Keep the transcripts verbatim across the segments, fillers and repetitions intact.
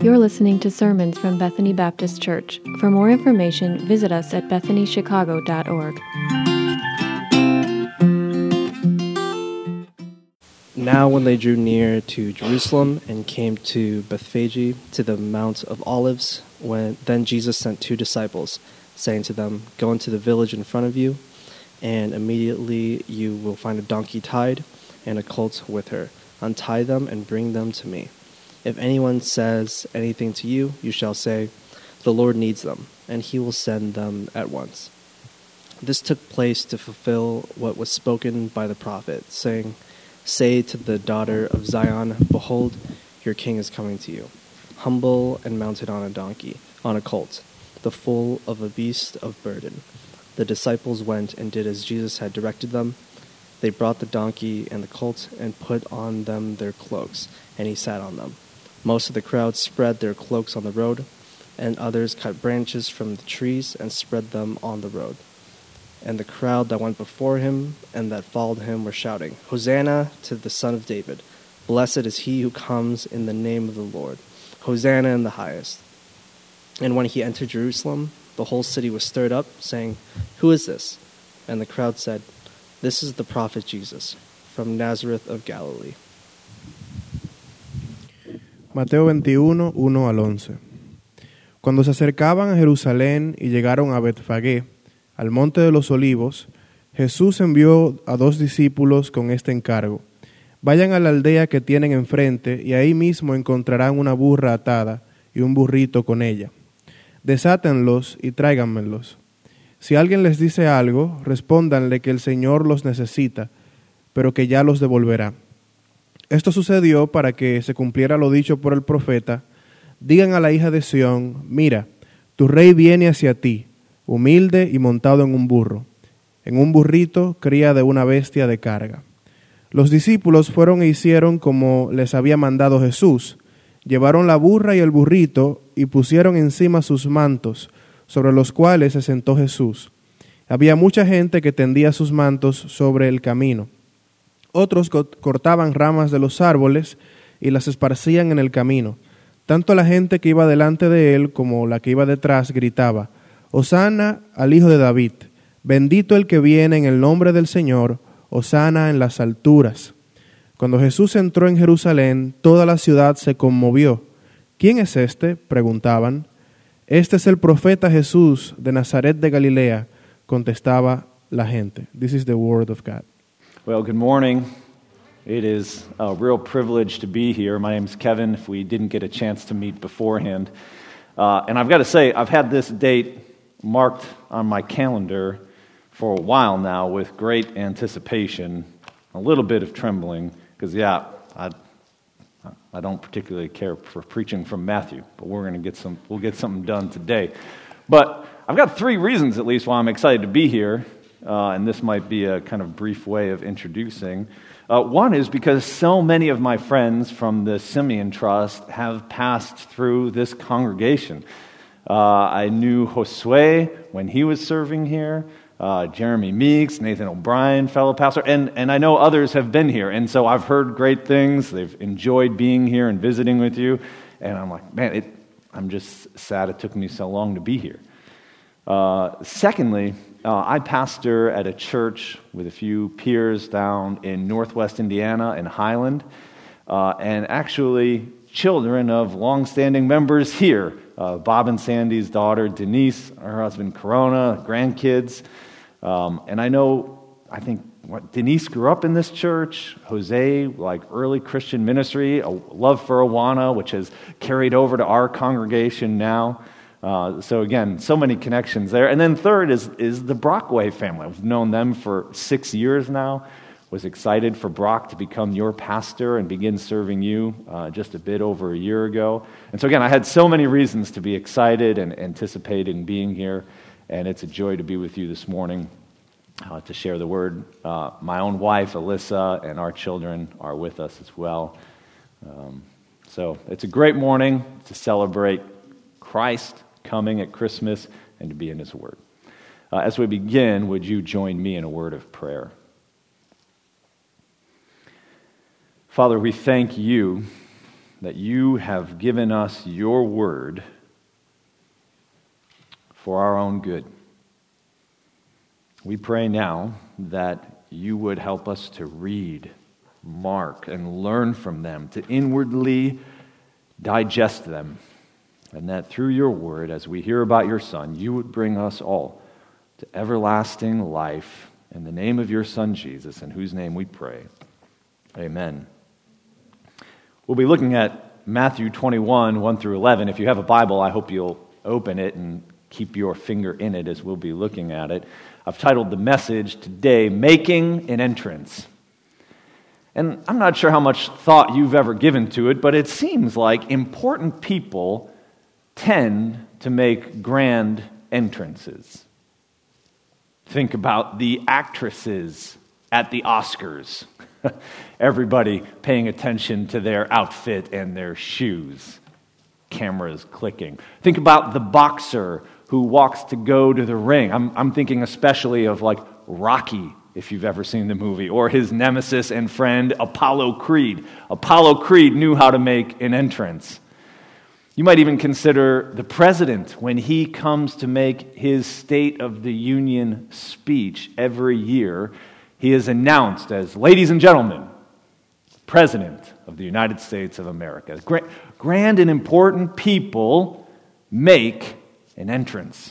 You're listening to sermons from Bethany Baptist Church. For more information, visit us at bethany chicago dot org. Now when they drew near to Jerusalem and came to Bethphage, to the Mount of Olives, when then Jesus sent two disciples, saying to them, "Go into the village in front of you, and immediately you will find a donkey tied and a colt with her. Untie them and bring them to me. If anyone says anything to you, you shall say, 'The Lord needs them,' and he will send them at once." This took place to fulfill what was spoken by the prophet, saying, "Say to the daughter of Zion, Behold, your king is coming to you, humble and mounted on a donkey, on a colt, the foal of a beast of burden." The disciples went and did as Jesus had directed them. They brought the donkey and the colt and put on them their cloaks, and he sat on them. Most of the crowd spread their cloaks on the road, and others cut branches from the trees and spread them on the road. And the crowd that went before him and that followed him were shouting, "Hosanna to the Son of David! Blessed is he who comes in the name of the Lord! Hosanna in the highest!" And when he entered Jerusalem, the whole city was stirred up, saying, "Who is this?" And the crowd said, "This is the prophet Jesus, from Nazareth of Galilee." Mateo veintiuno, uno al once. Cuando se acercaban a Jerusalén y llegaron a Betfagé, al monte de los olivos, Jesús envió a dos discípulos con este encargo: vayan a la aldea que tienen enfrente y ahí mismo encontrarán una burra atada y un burrito con ella. Desátenlos y tráiganmelos. Si alguien les dice algo, respóndanle que el Señor los necesita, pero que ya los devolverá. Esto sucedió para que se cumpliera lo dicho por el profeta: digan a la hija de Sión, mira, tu rey viene hacia ti, humilde y montado en un burro, en un burrito, cría de una bestia de carga. Los discípulos fueron e hicieron como les había mandado Jesús. Llevaron la burra y el burrito y pusieron encima sus mantos, sobre los cuales se sentó Jesús. Había mucha gente que tendía sus mantos sobre el camino. Otros cortaban ramas de los árboles y las esparcían en el camino. Tanto la gente que iba delante de él como la que iba detrás gritaba: «Hosana al Hijo de David, bendito el que viene en el nombre del Señor, hosana en las alturas». Cuando Jesús entró en Jerusalén, toda la ciudad se conmovió. ¿Quién es este?, preguntaban. «Este es el profeta Jesús de Nazaret de Galilea», contestaba la gente. This is the word of God. Well, good morning. It is a real privilege to be here. My name is Kevin, if we didn't get a chance to meet beforehand. Uh, and I've got to say, I've had this date marked on my calendar for a while now with great anticipation, a little bit of trembling, because, yeah, I, I don't particularly care for preaching from Matthew, but we're going to get some, we'll get something done today. But I've got three reasons, at least, why I'm excited to be here. Uh, and this might be a kind of brief way of introducing. Uh, one is because so many of my friends from the Simeon Trust have passed through this congregation. Uh, I knew Josue when he was serving here, uh, Jeremy Meeks, Nathan O'Brien, fellow pastor, and, and I know others have been here. And so I've heard great things. They've enjoyed being here and visiting with you. And I'm like, man, it, I'm just sad it took me so long to be here. Uh, secondly, Uh, I pastor at a church with a few peers down in northwest Indiana in Highland, uh, and actually children of longstanding members here. Uh, Bob and Sandy's daughter, Denise, her husband, Corona, grandkids. Um, and I know, I think, what, Denise grew up in this church. Jose, like early Christian ministry, a love for Awana, which has carried over to our congregation now. Uh, so again, so many connections there. And then third is is the Brockway family. I've known them for six years now. Was excited for Brock to become your pastor and begin serving you uh, just a bit over a year ago. And so again, I had so many reasons to be excited and anticipating being here. And it's a joy to be with you this morning uh, to share the word. Uh, my own wife, Alyssa, and our children are with us as well. Um, so it's a great morning to celebrate Christ coming at Christmas and to be in His Word. Uh, as we begin, would you join me in a word of prayer? Father, we thank you that you have given us your word for our own good. We pray now that you would help us to read, mark, and learn from them, to inwardly digest them, and that through your word, as we hear about your Son, you would bring us all to everlasting life. In the name of your Son, Jesus, in whose name we pray. Amen. We'll be looking at Matthew twenty-one, one through eleven. If you have a Bible, I hope you'll open it and keep your finger in it as we'll be looking at it. I've titled the message today, Making an Entrance. And I'm not sure how much thought you've ever given to it, but it seems like important people tend to make grand entrances. Think about the actresses at the Oscars. Everybody paying attention to their outfit and their shoes. Cameras clicking. Think about the boxer who walks to go to the ring. I'm, I'm thinking especially of like Rocky, if you've ever seen the movie, or his nemesis and friend Apollo Creed. Apollo Creed knew how to make an entrance. You might even consider the president when he comes to make his State of the Union speech every year. He is announced as, ladies and gentlemen, President of the United States of America. Grand and important people make an entrance.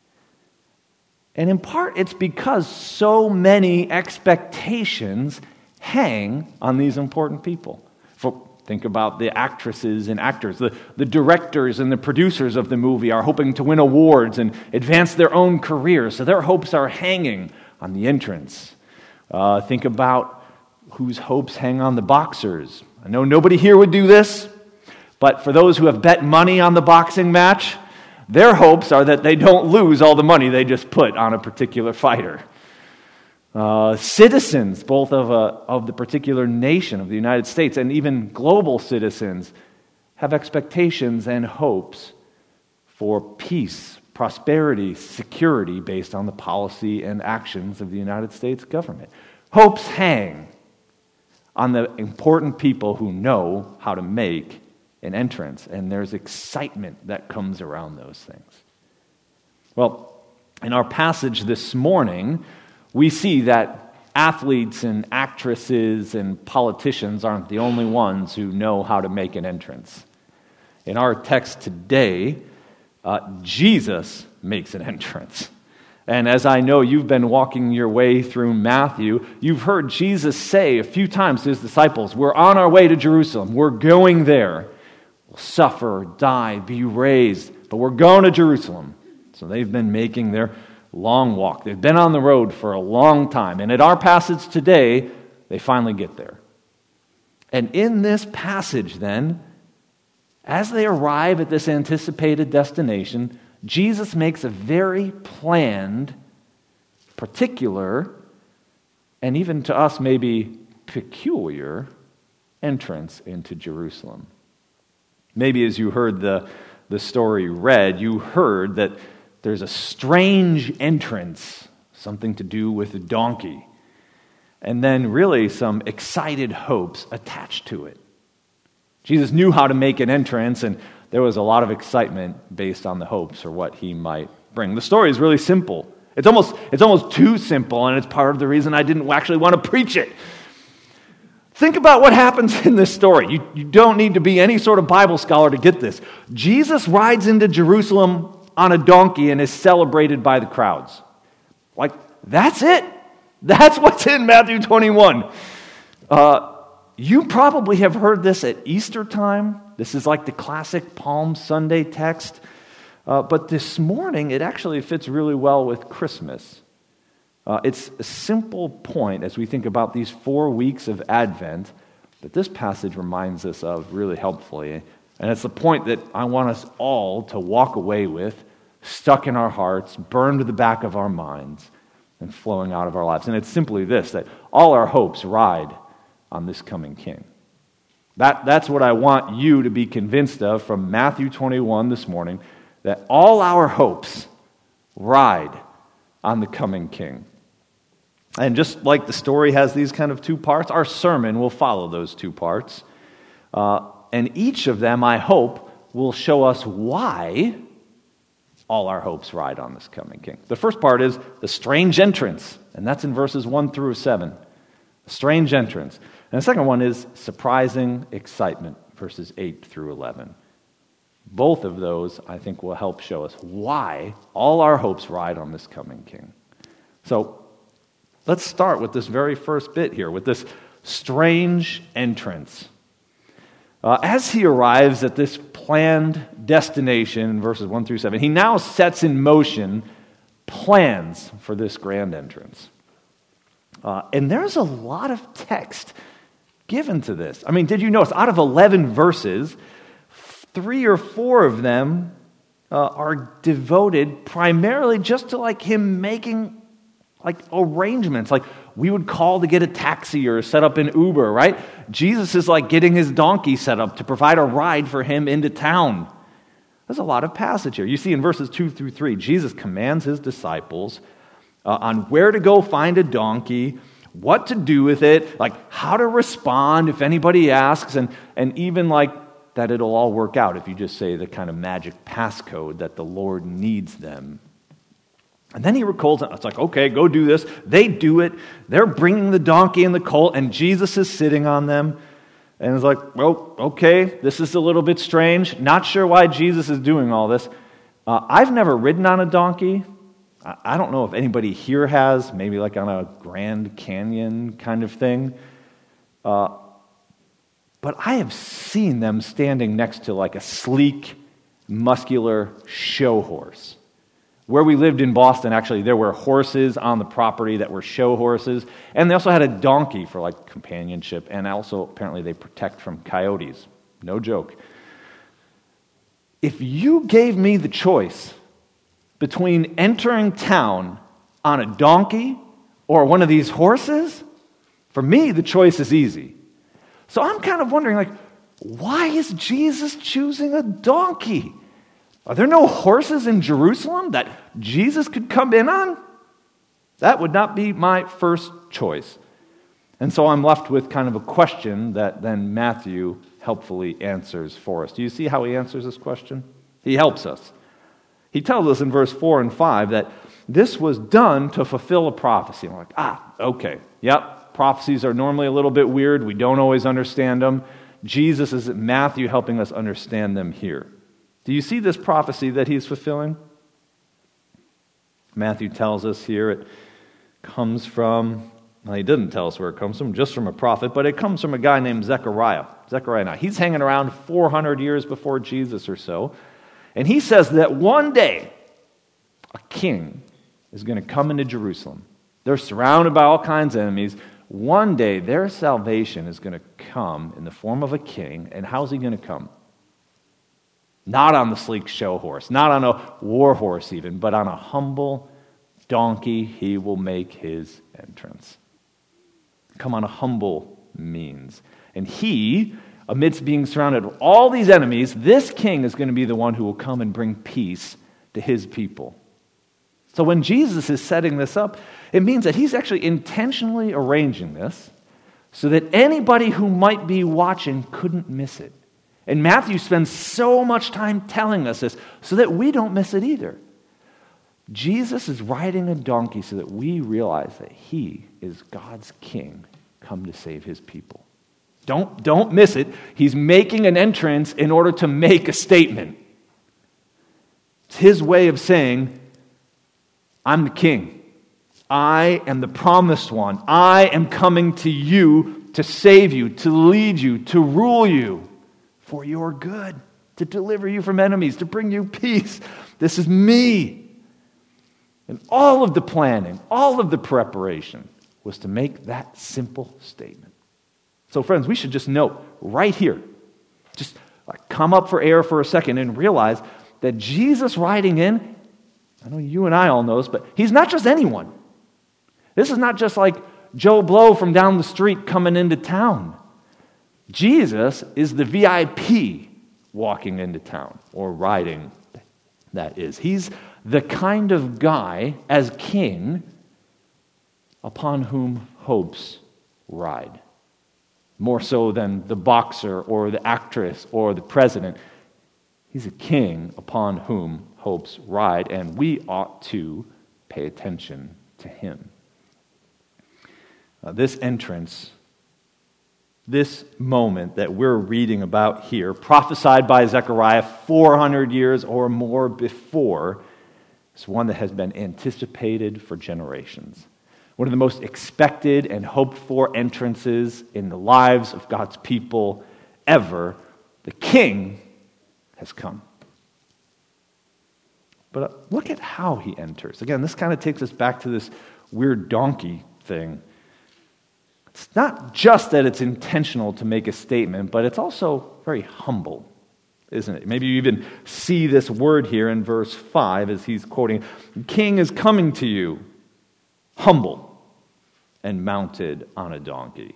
And in part, it's because so many expectations hang on these important people. For Think about the actresses and actors. The, the directors and the producers of the movie are hoping to win awards and advance their own careers, so their hopes are hanging on the entrance. Uh, think about whose hopes hang on the boxers. I know nobody here would do this, but for those who have bet money on the boxing match, their hopes are that they don't lose all the money they just put on a particular fighter. Uh, citizens, both of, a, of the particular nation of the United States and even global citizens, have expectations and hopes for peace, prosperity, security based on the policy and actions of the United States government. Hopes hang on the important people who know how to make an entrance, and there's excitement that comes around those things. Well, in our passage this morning, we see that athletes and actresses and politicians aren't the only ones who know how to make an entrance. In our text today, uh, Jesus makes an entrance. And as I know you've been walking your way through Matthew, you've heard Jesus say a few times to his disciples, we're on our way to Jerusalem. We're going there. We'll suffer, die, be raised, but we're going to Jerusalem. So they've been making their long walk. They've been on the road for a long time. And at our passage today, they finally get there. And in this passage then, as they arrive at this anticipated destination, Jesus makes a very planned, particular, and even to us maybe peculiar entrance into Jerusalem. Maybe as you heard the, the story read, you heard that there's a strange entrance, something to do with a donkey, and then really some excited hopes attached to it. Jesus knew how to make an entrance, and there was a lot of excitement based on the hopes or what he might bring. The story is really simple. It's almost, it's almost too simple, and it's part of the reason I didn't actually want to preach it. Think about what happens in this story. You, you don't need to be any sort of Bible scholar to get this. Jesus rides into Jerusalem on a donkey and is celebrated by the crowds. Like, that's it. That's what's in Matthew twenty-one. Uh, you probably have heard this at Easter time. This is like the classic Palm Sunday text. Uh, but this morning, it actually fits really well with Christmas. Uh, it's a simple point as we think about these four weeks of Advent that this passage reminds us of really helpfully. And it's the point that I want us all to walk away with, stuck in our hearts, burned to the back of our minds, and flowing out of our lives. And it's simply this, that all our hopes ride on this coming King. That, that's what I want you to be convinced of from Matthew twenty-one this morning, that all our hopes ride on the coming King. And just like the story has these kind of two parts, our sermon will follow those two parts. Uh, and each of them, I hope, will show us why all our hopes ride on this coming king. The first part is the strange entrance, and that's in verses one through seven. A strange entrance. And the second one is surprising excitement, verses eight through eleven. Both of those, I think, will help show us why all our hopes ride on this coming king. So, let's start with this very first bit here, with this strange entrance. Uh, as he arrives at this planned destination in verses one through seven, he now sets in motion plans for this grand entrance. Uh, and there's a lot of text given to this. I mean, did you notice, out of eleven verses, three or four of them uh, are devoted primarily just to like him making like arrangements, like we would call to get a taxi or set up an Uber, right? Jesus is like getting his donkey set up to provide a ride for him into town. There's a lot of passage here. You see in verses two through three, Jesus commands his disciples uh, on where to go find a donkey, what to do with it, like how to respond if anybody asks, and, and even like that it'll all work out if you just say the kind of magic passcode that the Lord needs them. And then he recalls it. It's like, okay, go do this. They do it. They're bringing the donkey and the colt, and Jesus is sitting on them. And it's like, well, okay, this is a little bit strange. Not sure why Jesus is doing all this. Uh, I've never ridden on a donkey. I, I don't know if anybody here has, maybe like on a Grand Canyon kind of thing. Uh, but I have seen them standing next to like a sleek, muscular show horse. Where we lived in Boston, actually, there were horses on the property that were show horses, and they also had a donkey for like companionship, and also apparently they protect from coyotes. No joke. If you gave me the choice between entering town on a donkey or one of these horses, for me the choice is easy. So I'm kind of wondering, like, why is Jesus choosing a donkey? Are there no horses in Jerusalem that Jesus could come in on? That would not be my first choice. And so I'm left with kind of a question that then Matthew helpfully answers for us. Do you see how he answers this question? He helps us. He tells us in verse four and five that this was done to fulfill a prophecy. And we're like, ah, okay, yep, prophecies are normally a little bit weird. We don't always understand them. Jesus is Matthew helping us understand them here. Do you see this prophecy that he's fulfilling? Matthew tells us here it comes from, well, he didn't tell us where it comes from, just from a prophet, but it comes from a guy named Zechariah. Zechariah, now, he's hanging around four hundred years before Jesus or so, and he says that one day a king is going to come into Jerusalem. They're surrounded by all kinds of enemies. One day their salvation is going to come in the form of a king, and how's he going to come? Not on the sleek show horse, not on a war horse even, but on a humble donkey he will make his entrance. Come on a humble means. And he, amidst being surrounded with all these enemies, this king is going to be the one who will come and bring peace to his people. So when Jesus is setting this up, it means that he's actually intentionally arranging this so that anybody who might be watching couldn't miss it. And Matthew spends so much time telling us this so that we don't miss it either. Jesus is riding a donkey so that we realize that he is God's king come to save his people. Don't, don't miss it. He's making an entrance in order to make a statement. It's his way of saying, I'm the king. I am the promised one. I am coming to you to save you, to lead you, to rule you. For your good, to deliver you from enemies, to bring you peace. This is me. And all of the planning, all of the preparation was to make that simple statement. So friends, we should just note right here, just like come up for air for a second and realize that Jesus riding in, I know you and I all know this, but he's not just anyone. This is not just like Joe Blow from down the street coming into town. Jesus is the V I P walking into town, or riding, that is. He's the kind of guy, as king, upon whom hopes ride. more so than the boxer or the actress or the president. He's a king upon whom hopes ride, and we ought to pay attention to him. Uh, this entrance, this moment that we're reading about here, prophesied by Zechariah four hundred years or more before, is one that has been anticipated for generations. One of the most expected and hoped for entrances in the lives of God's people ever. The King has come. But look at how he enters. Again, this kind of takes us back to this weird donkey thing. It's not just that it's intentional to make a statement, but it's also very humble, isn't it? Maybe you even see this word here in verse five as he's quoting, "The king is coming to you, humble and mounted on a donkey."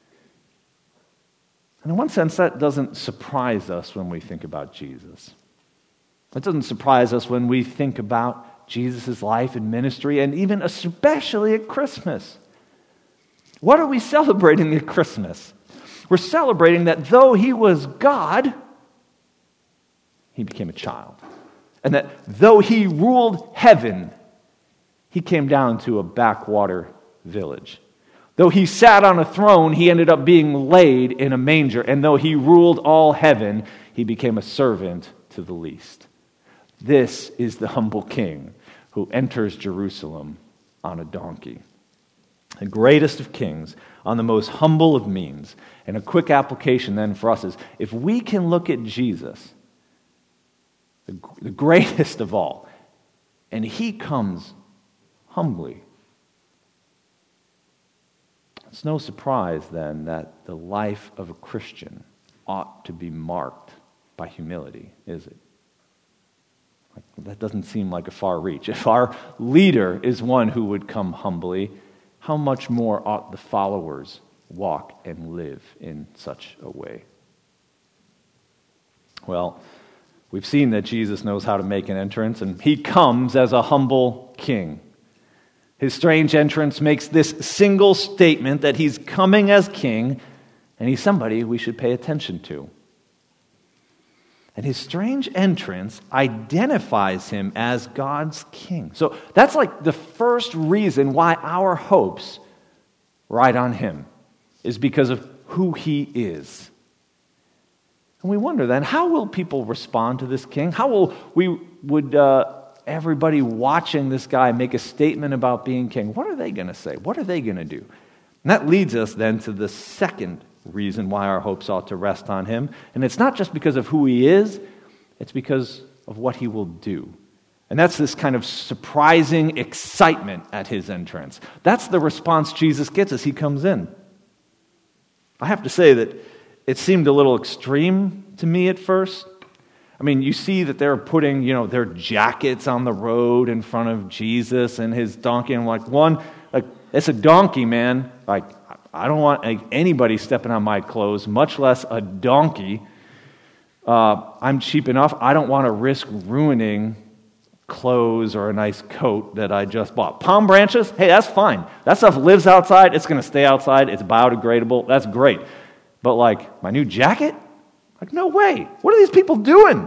And in one sense, that doesn't surprise us when we think about Jesus. It doesn't surprise us when we think about Jesus' life and ministry, and even especially at Christmas. What are we celebrating at Christmas? We're celebrating that though he was God, he became a child. And that though he ruled heaven, he came down to a backwater village. Though he sat on a throne, he ended up being laid in a manger. And though he ruled all heaven, he became a servant to the least. This is the humble king who enters Jerusalem on a donkey. The greatest of kings on the most humble of means. And a quick application then for us is, if we can look at Jesus, the, the greatest of all, and he comes humbly, it's no surprise then that the life of a Christian ought to be marked by humility, is it? Like, that doesn't seem like a far reach. If our leader is one who would come humbly, how much more ought the followers walk and live in such a way? Well, we've seen that Jesus knows how to make an entrance, and he comes as a humble king. His strange entrance makes this single statement that he's coming as king, and he's somebody we should pay attention to. And his strange entrance identifies him as God's king. So that's like the first reason why our hopes ride on him, is because of who he is. And we wonder then, how will people respond to this king? How will we would uh, everybody watching this guy make a statement about being king? What are they going to say? What are they going to do? And that leads us then to the second reason why our hopes ought to rest on him. And it's not just because of who he is, it's because of what he will do. And that's this kind of surprising excitement at his entrance. That's the response Jesus gets as he comes in. I have to say that it seemed a little extreme to me at first. I mean, you see that they're putting, you know, their jackets on the road in front of Jesus and his donkey, and like, one, like, it's a donkey, man. Like, I don't want like, anybody stepping on my clothes, much less a donkey. Uh, I'm cheap enough. I don't want to risk ruining clothes or a nice coat that I just bought. Palm branches, hey, that's fine. That stuff lives outside. It's going to stay outside. It's biodegradable. That's great. But like, my new jacket? Like, no way. What are these people doing?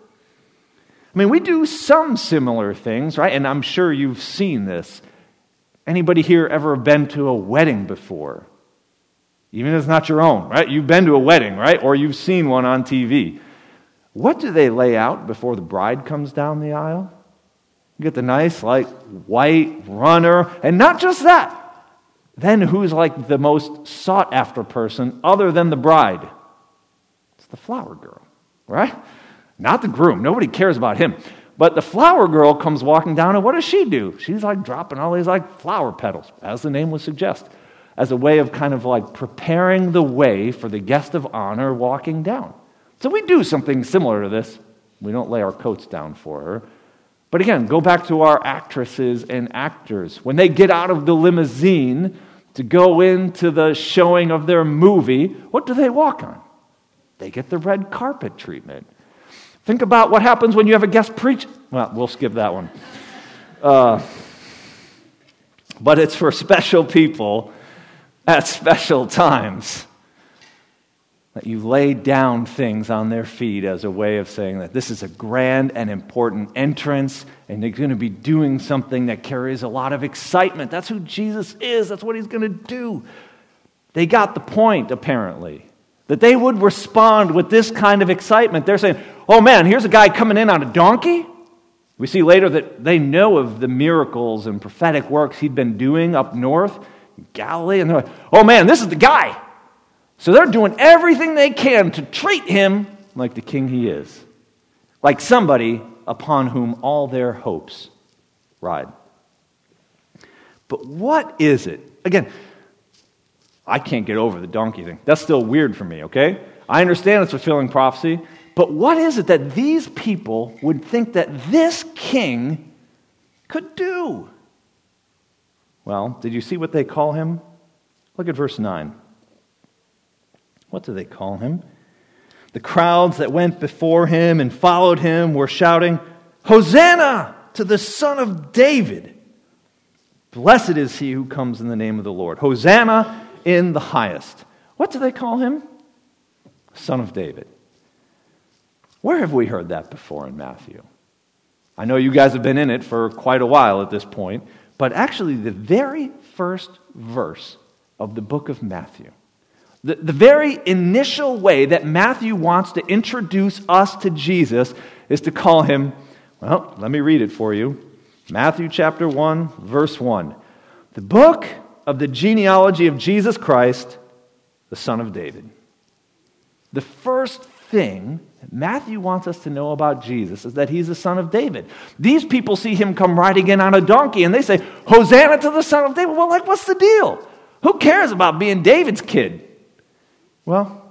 I mean, we do some similar things, right? And I'm sure you've seen this. Anybody here ever been to a wedding before? Even if it's not your own, right? You've been to a wedding, right? Or you've seen one on T V. What do they lay out before the bride comes down the aisle? You get the nice, like, white runner. And not just that. Then who's like the most sought-after person other than the bride? It's the flower girl, right? Not the groom. Nobody cares about him. But the flower girl comes walking down, and what does she do? She's like dropping all these like flower petals, as the name would suggest, as a way of kind of like preparing the way for the guest of honor walking down. So we do something similar to this. We don't lay our coats down for her. But again, go back to our actresses and actors. When they get out of the limousine to go into the showing of their movie, what do they walk on? They get the red carpet treatment. Think about what happens when you have a guest preach. Well, we'll skip that one. Uh, but it's for special people at special times. that you lay down things on their feet as a way of saying that this is a grand and important entrance, and they're going to be doing something that carries a lot of excitement. That's who Jesus is. That's what he's going to do. They got the point, apparently, that they would respond with this kind of excitement. They're saying, oh man, here's a guy coming in on a donkey. We see later that they know of the miracles and prophetic works he'd been doing up north, in Galilee, and they're like, oh man, this is the guy. So they're doing everything they can to treat him like the king he is, like somebody upon whom all their hopes ride. But what is it? Again, I can't get over the donkey thing. That's still weird for me, okay? I understand it's fulfilling prophecy, but what is it that these people would think that this king could do? Well, did you see what they call him? Look at verse nine. What do they call him? The crowds that went before him and followed him were shouting, Hosanna to the Son of David. Blessed is he who comes in the name of the Lord. Hosanna in the highest. What do they call him? Son of David. Where have we heard that before in Matthew? I know you guys have been in it for quite a while at this point, but actually the very first verse of the book of Matthew, the, the very initial way that Matthew wants to introduce us to Jesus is to call him, well, let me read it for you. Matthew chapter one, verse one. The book of the genealogy of Jesus Christ, the Son of David. The first thing that Matthew wants us to know about Jesus is that he's the son of David. These people see him come riding in on a donkey and they say, Hosanna to the Son of David. Well, like, what's the deal? Who cares about being David's kid? Well,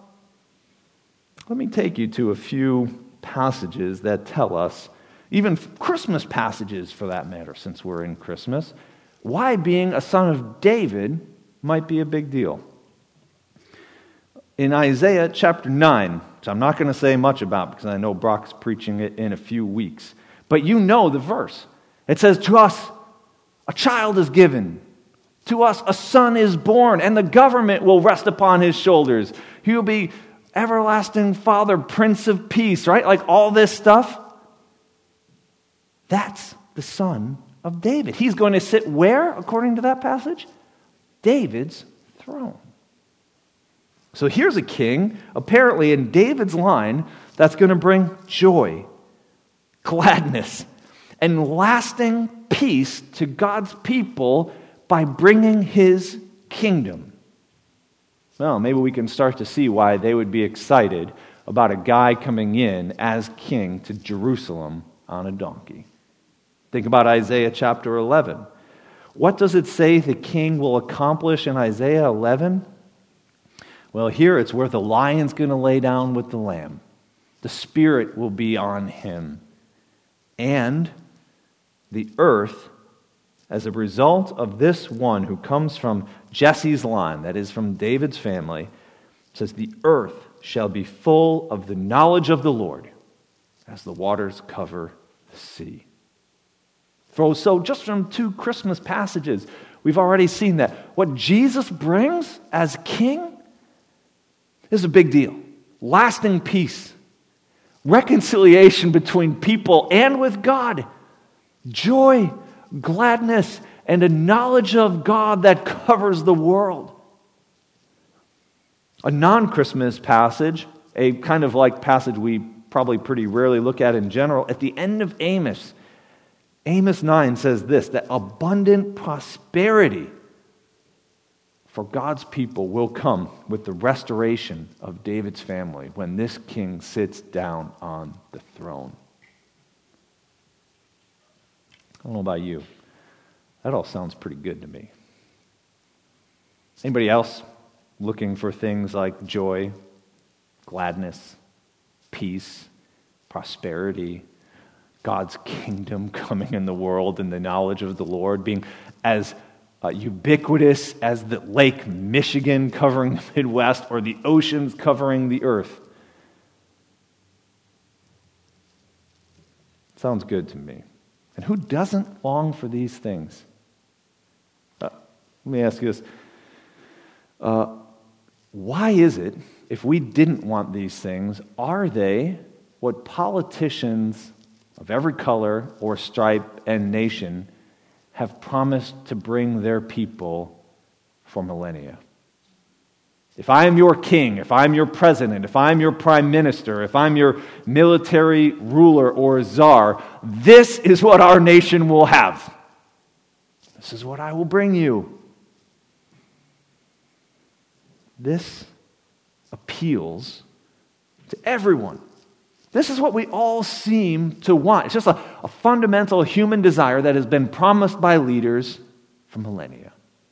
let me take you to a few passages that tell us, even Christmas passages for that matter, since we're in Christmas, why being a son of David might be a big deal. In Isaiah chapter nine, which I'm not going to say much about because I know Brock's preaching it in a few weeks, but you know the verse. It says, to us a child is given, to us a son is born, and the government will rest upon his shoulders. He will be everlasting Father, Prince of Peace, right? Like all this stuff. That's the Son of David. He's going to sit where, according to that passage? David's throne. So here's a king, apparently in David's line, that's going to bring joy, gladness, and lasting peace to God's people by bringing his kingdom. Well, maybe we can start to see why they would be excited about a guy coming in as king to Jerusalem on a donkey. Think about Isaiah chapter eleven. What does it say the king will accomplish in Isaiah eleven? Well, here it's where the lion's going to lay down with the lamb. The Spirit will be on him. And the earth, as a result of this one who comes from Jesse's line, that is from David's family, says the earth shall be full of the knowledge of the Lord as the waters cover the sea. So just from two Christmas passages, we've already seen that what Jesus brings as king is a big deal. Lasting peace, reconciliation between people and with God, joy, gladness, and a knowledge of God that covers the world. A non-Christmas passage, a kind of like passage we probably pretty rarely look at in general, at the end of Amos, Amos nine says this, that abundant prosperity for God's people will come with the restoration of David's family when this king sits down on the throne. I don't know about you. That all sounds pretty good to me. Anybody else looking for things like joy, gladness, peace, prosperity, God's kingdom coming in the world and the knowledge of the Lord being as Uh, ubiquitous as the Lake Michigan covering the Midwest or the oceans covering the earth? Sounds good to me. And who doesn't long for these things? Uh, let me ask you this. Uh, why is it, if we didn't want these things, are they what politicians of every color or stripe and nation have promised to bring their people for millennia? If I am your king, if I'm your president, if I'm your prime minister, if I'm your military ruler or czar, this is what our nation will have. This is what I will bring you. This appeals to everyone. This is what we all seem to want. It's just a, a fundamental human desire that has been promised by leaders for millennia.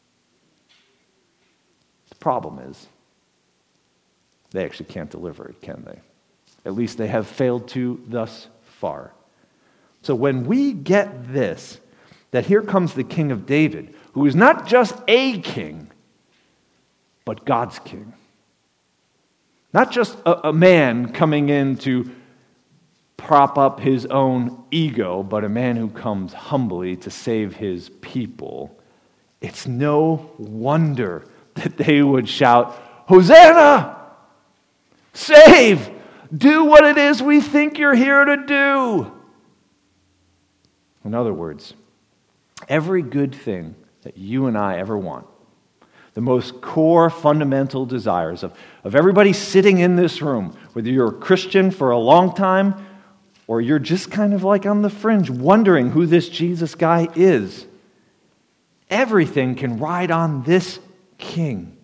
The problem is, they actually can't deliver it, can they? At least they have failed to thus far. So when we get this, that here comes the King of David, who is not just a king, but God's king. Not just a, a man coming in to prop up his own ego, but a man who comes humbly to save his people. It's no wonder that they would shout, "Hosanna! Save! Do what it is we think you're here to do." In other words, every good thing that you and I ever want, the most core fundamental desires of, of everybody sitting in this room, whether you're a Christian for a long time or you're just kind of like on the fringe wondering who this Jesus guy is, everything can ride on this king.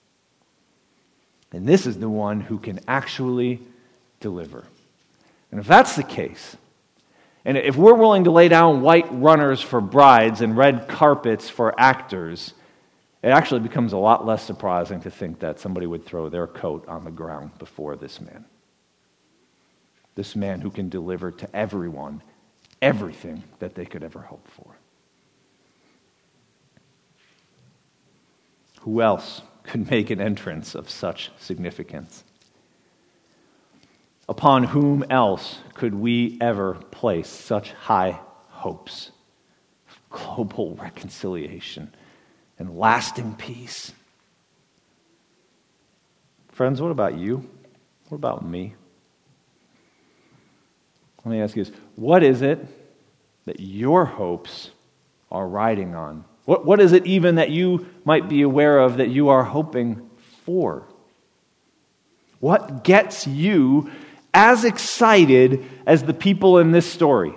And this is the one who can actually deliver. And if that's the case, and if we're willing to lay down white runners for brides and red carpets for actors, it actually becomes a lot less surprising to think that somebody would throw their coat on the ground before this man. This man who can deliver to everyone everything that they could ever hope for. Who else could make an entrance of such significance? Upon whom else could we ever place such high hopes of global reconciliation and lasting peace? Friends, what about you? What about me? Let me ask you this. What is it that your hopes are riding on? What, what is it even that you might be aware of that you are hoping for? What gets you as excited as the people in this story?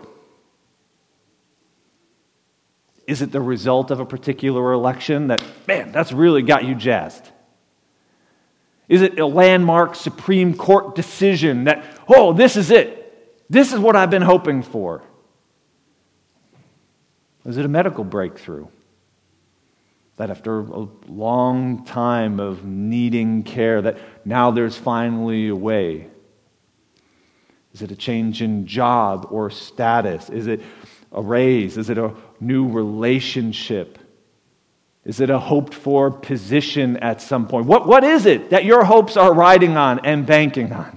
Is it the result of a particular election that, man, that's really got you jazzed? Is it a landmark Supreme Court decision that, oh, this is it. This is what I've been hoping for? Is it a medical breakthrough that after a long time of needing care, that now there's finally a way? Is it a change in job or status? Is it a raise? Is it a new relationship? Is it a hoped-for position at some point? What, what is it that your hopes are riding on and banking on?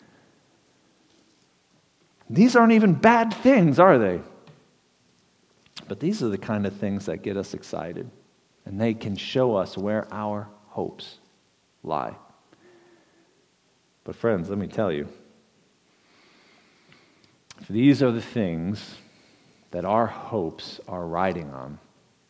These aren't even bad things, are they? But these are the kind of things that get us excited, and they can show us where our hopes lie. But friends, let me tell you, if these are the things that our hopes are riding on,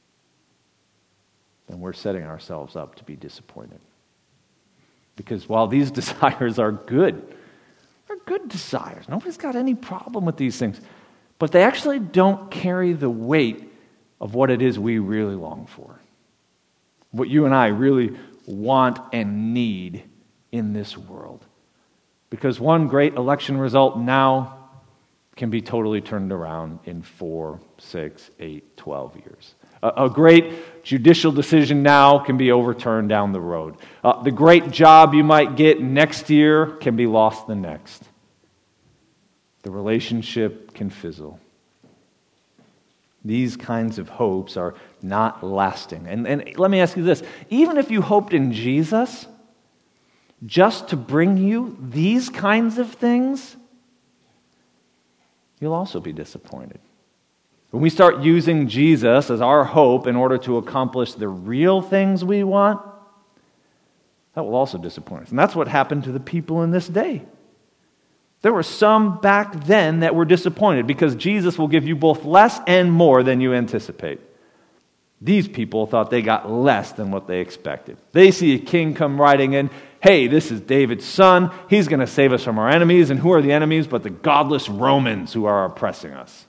then we're setting ourselves up to be disappointed. Because while these desires are good, they're good desires. Nobody's got any problem with these things. But they actually don't carry the weight of what it is we really long for. What you and I really want and need in this world. Because one great election result now can be totally turned around in four, six, eight, twelve years. A, a great judicial decision now can be overturned down the road. Uh, the great job you might get next year can be lost the next. The relationship can fizzle. These kinds of hopes are not lasting. And, and let me ask you this. Even if you hoped in Jesus just to bring you these kinds of things, you'll also be disappointed. When we start using Jesus as our hope in order to accomplish the real things we want, That will also disappoint us. And that's what happened to the people in this day. There were some back then that were disappointed because Jesus will give you both less and more than you anticipate. These people thought they got less than what they expected. They see a king come riding in. Hey, this is David's son. He's going to save us from our enemies. And who are the enemies but the godless Romans who are oppressing us?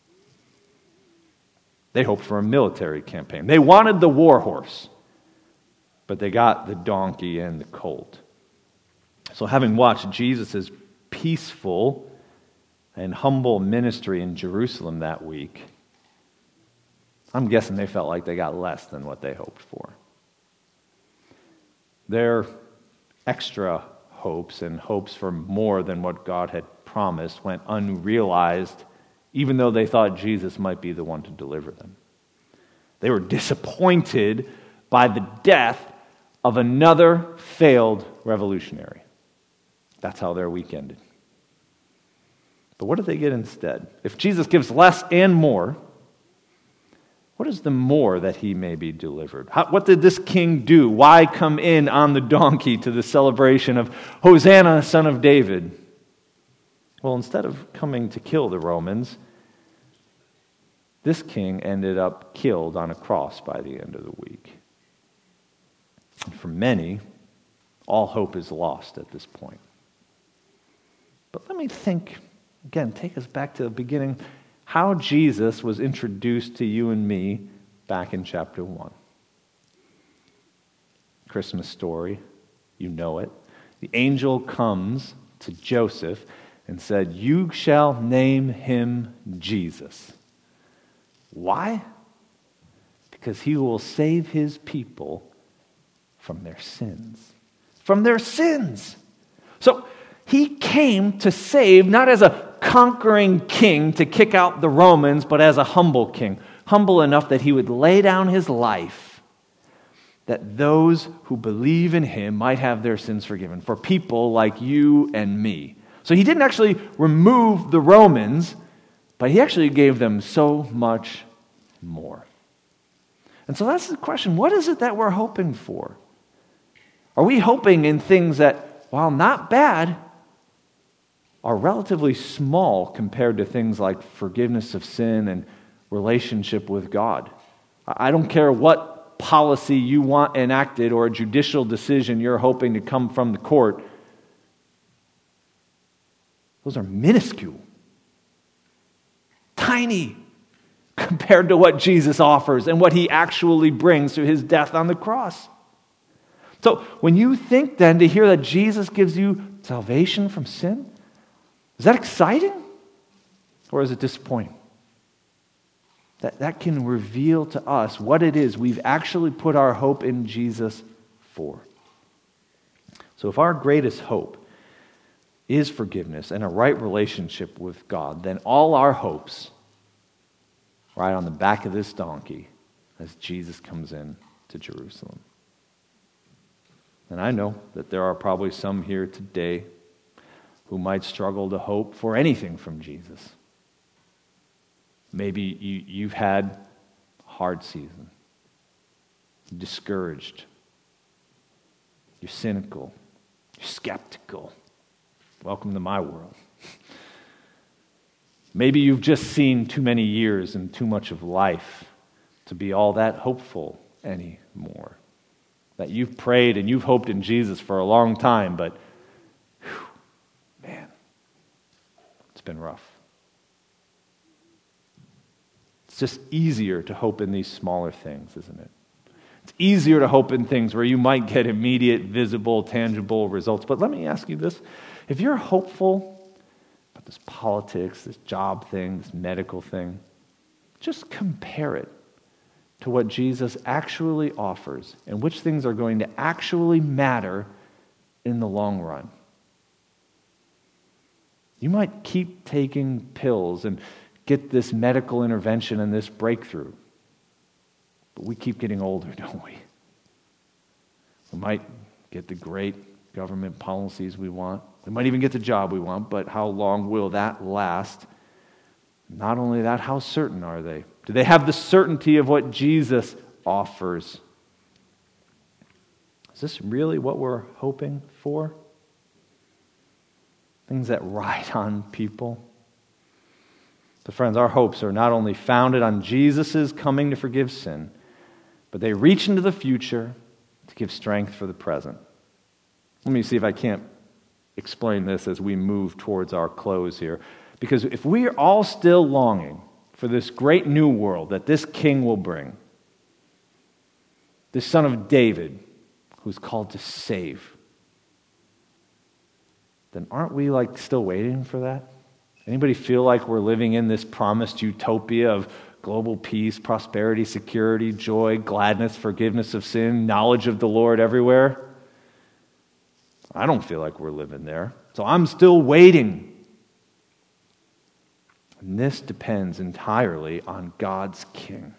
They hoped for a military campaign. They wanted the war horse, but they got the donkey and the colt. So having watched Jesus' peaceful and humble ministry in Jerusalem that week, I'm guessing they felt like they got less than what they hoped for. Their extra hopes and hopes for more than what God had promised went unrealized, even though they thought Jesus might be the one to deliver them. They were disappointed by the death of another failed revolutionary. That's how their week ended. But what did they get instead? If Jesus gives less and more, what is the more that he may be delivered? How, what did this king do? Why come in on the donkey to the celebration of Hosanna, son of David? Well, instead of coming to kill the Romans, this king ended up killed on a cross by the end of the week. And for many, all hope is lost at this point. But let me think, again, take us back to the beginning, how Jesus was introduced to you and me back in chapter one. Christmas story, you know it. The angel comes to Joseph and said, "You shall name him Jesus." Why? Because he will save his people from their sins. From their sins. So he came to save, not as a conquering king to kick out the Romans, but as a humble king. Humble enough that he would lay down his life that those who believe in him might have their sins forgiven. For people like you and me. So he didn't actually remove the Romans, but he actually gave them so much more. And so that's the question. What is it that we're hoping for? Are we hoping in things that, while not bad, are relatively small compared to things like forgiveness of sin and relationship with God? I don't care what policy you want enacted or a judicial decision you're hoping to come from the court. Those are minuscule, tiny, compared to what Jesus offers and what he actually brings through his death on the cross. So when you think then to hear that Jesus gives you salvation from sin, is that exciting or is it disappointing? That, that can reveal to us what it is we've actually put our hope in Jesus for. So if our greatest hope is forgiveness and a right relationship with God, then all our hopes ride on the back of this donkey as Jesus comes in to Jerusalem. And I know that there are probably some here today who might struggle to hope for anything from Jesus. Maybe you, you've had a hard season. You're discouraged. You're cynical. You're skeptical. Welcome to my world. Maybe you've just seen too many years and too much of life to be all that hopeful anymore. That you've prayed and you've hoped in Jesus for a long time, but whew, man, it's been rough. It's just easier to hope in these smaller things, isn't it? It's easier to hope in things where you might get immediate, visible, tangible results. But let me ask you this. If you're hopeful about this politics, this job thing, this medical thing, just compare it to what Jesus actually offers and which things are going to actually matter in the long run. You might keep taking pills and get this medical intervention and this breakthrough, but we keep getting older, don't we? We might get the great government policies we want. We might even get the job we want, but how long will that last? Not only that, how certain are they? Do they have the certainty of what Jesus offers? Is this really what we're hoping for? Things that ride on people. But friends, our hopes are not only founded on Jesus' coming to forgive sin, but they reach into the future to give strength for the present. Let me see if I can't explain this as we move towards our close here. Because if we are all still longing for this great new world that this king will bring, this son of David who's called to save, then aren't we like still waiting for that? Anybody feel like we're living in this promised utopia of global peace, prosperity, security, joy, gladness, forgiveness of sin, knowledge of the Lord everywhere? I don't feel like we're living there. So I'm still waiting. And this depends entirely on God's king.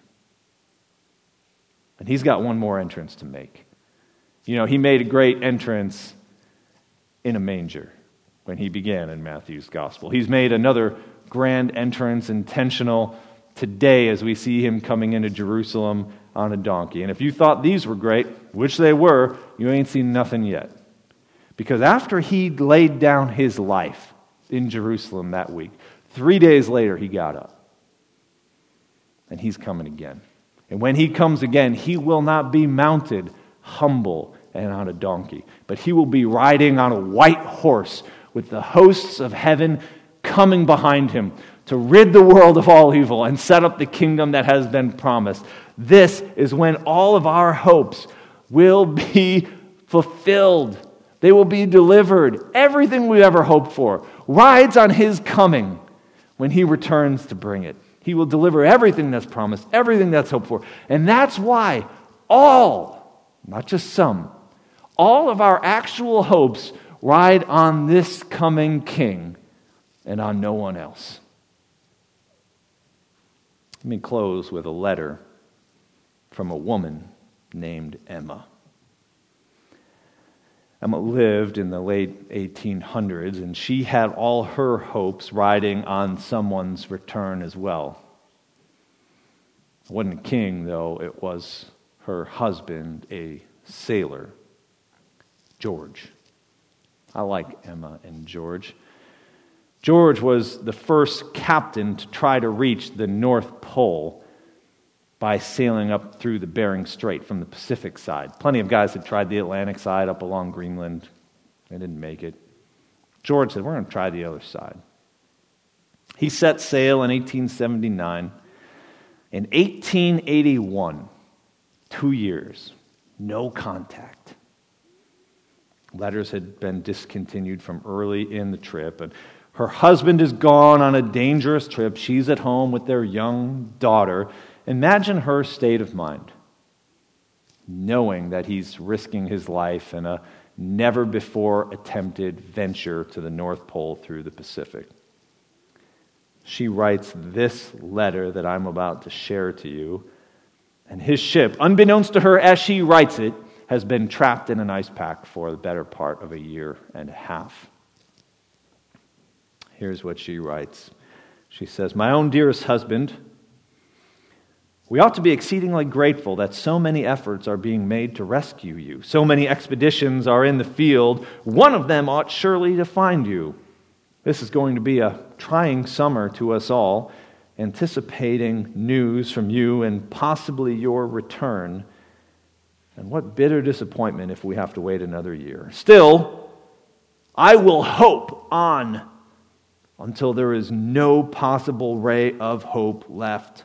And he's got one more entrance to make. You know, he made a great entrance in a manger when he began in Matthew's gospel. He's made another grand entrance, intentional, today as we see him coming into Jerusalem on a donkey. And if you thought these were great, which they were, you ain't seen nothing yet. Because after he laid down his life in Jerusalem that week, three days later he got up. And he's coming again. And when he comes again, he will not be mounted humble and on a donkey, but he will be riding on a white horse with the hosts of heaven coming behind him to rid the world of all evil and set up the kingdom that has been promised. This is when all of our hopes will be fulfilled. They will be delivered. Everything we ever hoped for rides on his coming when he returns to bring it. He will deliver everything that's promised, everything that's hoped for. And that's why all, not just some, all of our actual hopes ride on this coming king and on no one else. Let me close with a letter from a woman named Emma. Emma lived in the late eighteen hundreds, and she had all her hopes riding on someone's return as well. It wasn't a king, though. It was her husband, a sailor, George. I like Emma and George. George was the first captain to try to reach the North Pole by sailing up through the Bering Strait from the Pacific side. Plenty of guys had tried the Atlantic side up along Greenland. They didn't make it. George said, we're going to try the other side. He set sail in eighteen seventy-nine. In eighteen eighty-one, two years, no contact. Letters had been discontinued from early in the trip, and her husband is gone on a dangerous trip. She's at home with their young daughter. Imagine her state of mind, knowing that he's risking his life in a never-before-attempted venture to the North Pole through the Pacific. She writes this letter that I'm about to share to you, and his ship, unbeknownst to her as she writes it, has been trapped in an ice pack for the better part of a year and a half. Here's what she writes. She says, "My own dearest husband, we ought to be exceedingly grateful that so many efforts are being made to rescue you. So many expeditions are in the field. One of them ought surely to find you. This is going to be a trying summer to us all, anticipating news from you and possibly your return. And what bitter disappointment if we have to wait another year. Still, I will hope on until there is no possible ray of hope left."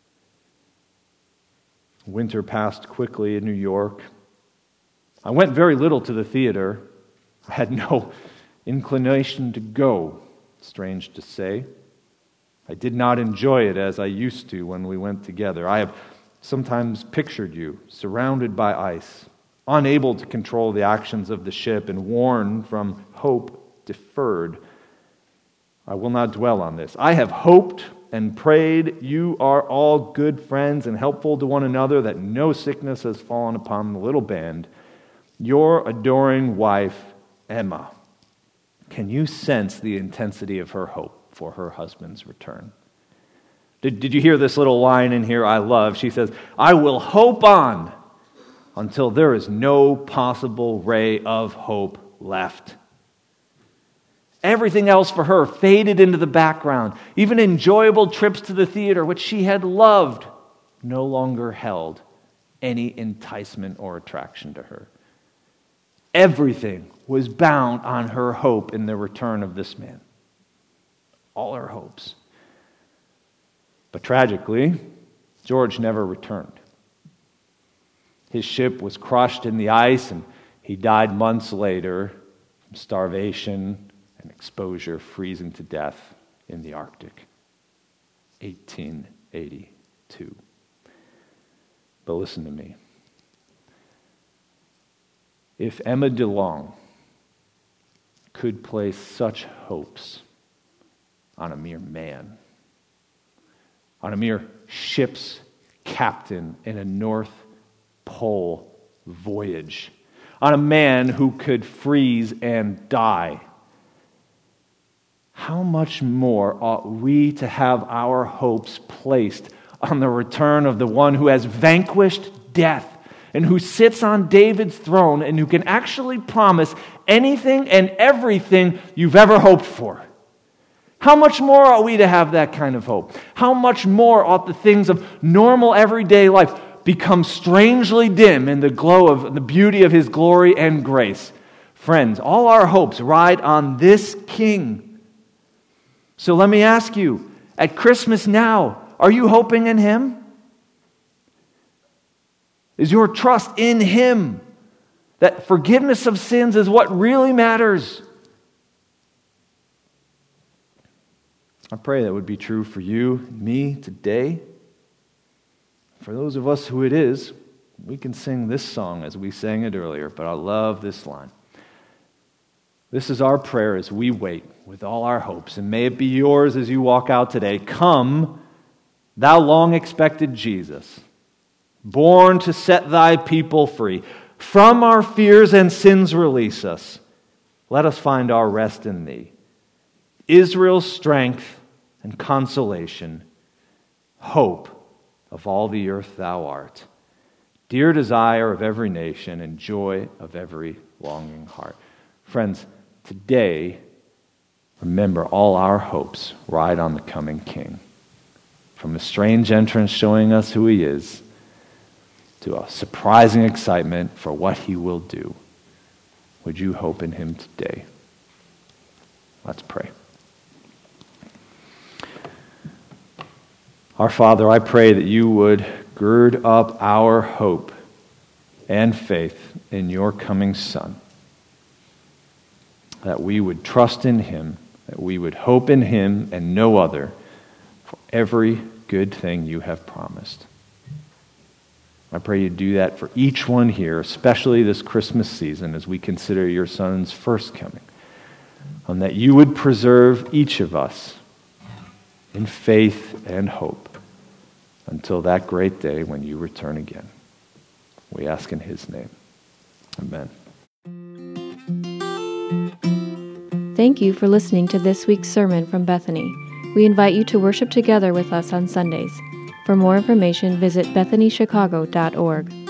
Winter passed quickly in New York. I went very little to the theater. I had no inclination to go, strange to say. I did not enjoy it as I used to when we went together. I have sometimes pictured you surrounded by ice, unable to control the actions of the ship and worn from hope deferred. I will not dwell on this. I have hoped and prayed you are all good friends and helpful to one another, that no sickness has fallen upon the little band. Your adoring wife, Emma." Can you sense the intensity of her hope for her husband's return? Did, did you hear this little line in here I love? She says, "I will hope on until there is no possible ray of hope left. Everything else for her faded into the background. Even enjoyable trips to the theater, which she had loved, no longer held any enticement or attraction to her. Everything was bound on her hope in the return of this man. All her hopes. But tragically, George never returned. His ship was crushed in the ice, and he died months later from starvation and exposure, freezing to death in the Arctic. eighteen eighty-two. But listen to me. If Emma DeLong could place such hopes on a mere man, on a mere ship's captain in a North Pole voyage, on a man who could freeze and die, how much more ought we to have our hopes placed on the return of the one who has vanquished death and who sits on David's throne and who can actually promise anything and everything you've ever hoped for? How much more ought we to have that kind of hope? How much more ought the things of normal everyday life become strangely dim in the glow of the beauty of His glory and grace? Friends, all our hopes ride on this King. So let me ask you, at Christmas now, are you hoping in Him? Is your trust in Him that forgiveness of sins is what really matters? I pray that would be true for you and me today. For those of us who it is, we can sing this song as we sang it earlier, but I love this line. This is our prayer as we wait with all our hopes, and may it be yours as you walk out today. Come, thou long-expected Jesus, born to set thy people free. From our fears and sins release us. Let us find our rest in thee. Israel's strength and consolation, hope of all the earth thou art, dear desire of every nation and joy of every longing heart. Friends, today, remember all our hopes ride on the coming King. From a strange entrance showing us who He is, to a surprising excitement for what He will do. Would you hope in Him today? Let's pray. Our Father, I pray that you would gird up our hope and faith in your coming Son, that we would trust in Him, that we would hope in Him and no other for every good thing you have promised. I pray you do that for each one here, especially this Christmas season as we consider your Son's first coming, and that you would preserve each of us in faith and hope until that great day when you return again. We ask in His name. Amen. Thank you for listening to this week's sermon from Bethany. We invite you to worship together with us on Sundays. For more information, visit bethany chicago dot org.